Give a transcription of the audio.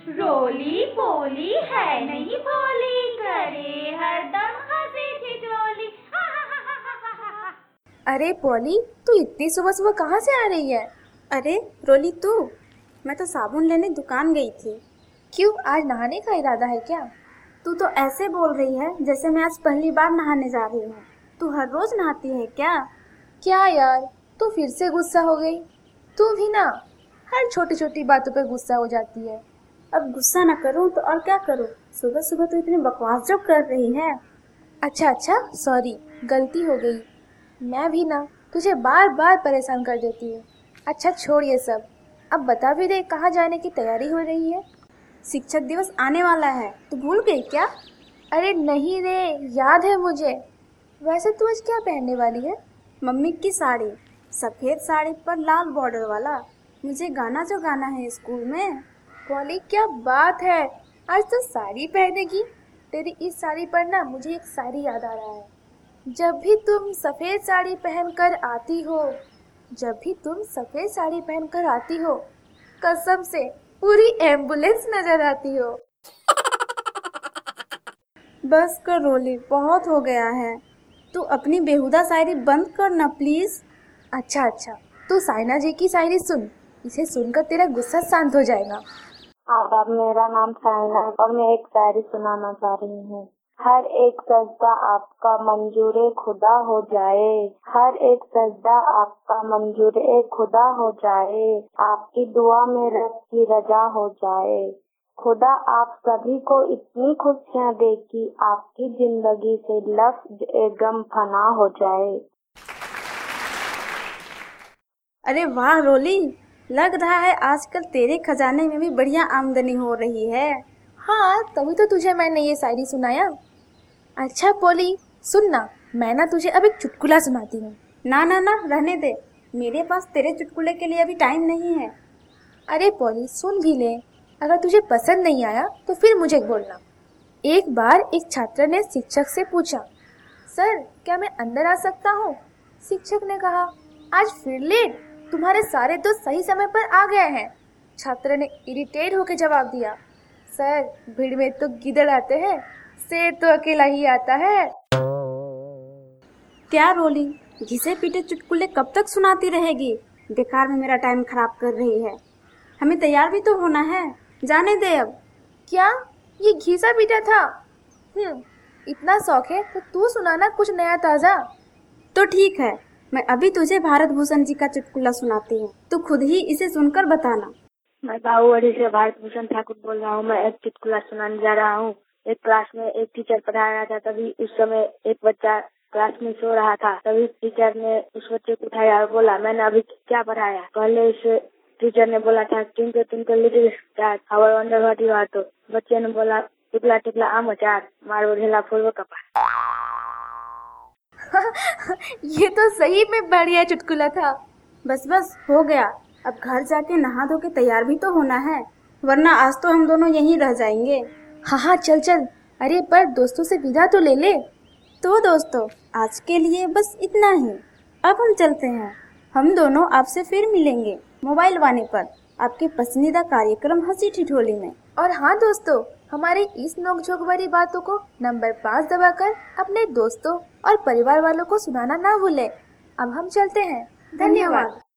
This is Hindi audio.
रोली पोली है नहीं भोली, करे हरदम हंसी ठिठोली। अरे पॉली, तू इतनी सुबह सुबह कहाँ से आ रही है? अरे रोली तू, मैं तो साबुन लेने दुकान गई थी। क्यों, आज नहाने का इरादा है क्या? तू तो ऐसे बोल रही है जैसे मैं आज पहली बार नहाने जा रही हूँ। तू हर रोज नहाती है क्या? क्या यार, तू फिर से गुस्सा हो गई? तू भी ना हर छोटी छोटी बातों पर गुस्सा हो जाती है। अब गुस्सा न करूँ तो और क्या करूँ? सुबह सुबह तो इतनी बकवास जो कर रही है। अच्छा, सॉरी, गलती हो गई। मैं भी ना तुझे बार बार परेशान कर देती हूँ। अच्छा छोड़ ये सब, अब बता भी दे, कहाँ जाने की तैयारी हो रही है? शिक्षक दिवस आने वाला है, तू भूल गई क्या? अरे नहीं रे, याद है मुझे। वैसे तू आज क्या पहनने वाली है? मम्मी की साड़ी, सफेद साड़ी पर लाल बॉर्डर वाला। मुझे गाना जो गाना है स्कूल में। पॉली क्या बात है, आज तो साड़ी पहनेगी? तेरी इस साड़ी पर ना मुझे एक शायरी याद आ रहा है। जब भी तुम सफेद साड़ी पहनकर आती हो, जब भी तुम सफेद साड़ी पहनकर आती हो, कसम से पूरी एम्बुलेंस नजर आती हो। बस कर रोली, बहुत हो गया है। तू अपनी बेहुदा शायरी बंद कर ना प्लीज। अच्छा, तू साइना जी की शायरी सुन, इसे सुनकर तेरा गुस्सा शांत हो जाएगा। आदाब, मेरा नाम साइना है और मैं एक शायरी सुनाना चाह रही हूँ। हर एक सजदा आपका मंजूरे खुदा हो जाए, हर एक सजदा आपका मंजूरे खुदा हो जाए, आपकी दुआ में रब की रजा हो जाए। खुदा आप सभी को इतनी खुशियाँ दे कि आपकी जिंदगी से लफ्ज गम फना हो जाए। अरे वाह रोली, लग रहा है आजकल तेरे खजाने में भी बढ़िया आमदनी हो रही है। हाँ, तभी तो तुझे मैंने ये शायरी सुनाया। अच्छा पॉली सुन ना, मैं ना तुझे अब एक चुटकुला सुनाती हूँ। ना ना ना, रहने दे, मेरे पास तेरे चुटकुले के लिए अभी टाइम नहीं है। अरे पॉली सुन भी ले, अगर तुझे पसंद नहीं आया तो फिर मुझे बोलना। एक बार एक छात्र ने शिक्षक से पूछा, सर क्या मैं अंदर आ सकता हूँ? शिक्षक ने कहा, आज फिर लेट, तुम्हारे सारे दोस्त सही समय पर आ गए हैं। छात्र ने इरिटेट होकर जवाब दिया, सर भीड़ में तो गिदड़ आते हैं, शेर तो अकेला ही आता है। क्या रोली, घिसे पीटे चुटकुले कब तक सुनाती रहेगी? बेकार में मेरा टाइम खराब कर रही है। हमें तैयार भी तो होना है, जाने दे अब। क्या ये घिसा पीटा था? इतना शौक है तो तू सुनाना कुछ नया ताजा। तो ठीक है, मैं अभी तुझे भारत भूषण जी का चुटकुला सुनाती हूँ, तू खुद ही इसे सुनकर बताना। मैं बाहुबली से भारत भूषण ठाकुर बोल रहा हूँ। मैं एक चुटकुला सुनाने जा रहा हूँ। एक क्लास में एक टीचर पढ़ा रहा था, तभी उस समय एक बच्चा क्लास में सो रहा था। तभी टीचर ने उस बच्चे को उठाया और बोला, मैंने अभी क्या पढ़ाया? पहले उस टीचर ने बोला था, तुमको little star how I wonder what you are. तो बच्चे ने बोला, टिकला टिकला आम अचार, मारो ढेला फूल कपार। ये तो सही में बढ़िया चुटकुला था। बस हो गया, अब घर जाके नहा धो के तैयार भी तो होना है, वरना आज तो हम दोनों यहीं रह जाएंगे। हाँ चल। अरे पर दोस्तों से विदा तो ले ले। तो दोस्तों, आज के लिए बस इतना ही। अब हम चलते हैं। हम दोनों आपसे फिर मिलेंगे मोबाइल वाणी पर, आपके पसंदीदा कार्यक्रम हंसी ठिठोली में। और हाँ दोस्तों, हमारी इस नोकझोंक भरी बातों को नंबर 5 दबाकर अपने दोस्तों और परिवार वालों को सुनाना ना भूलें। अब हम चलते हैं। धन्यवाद।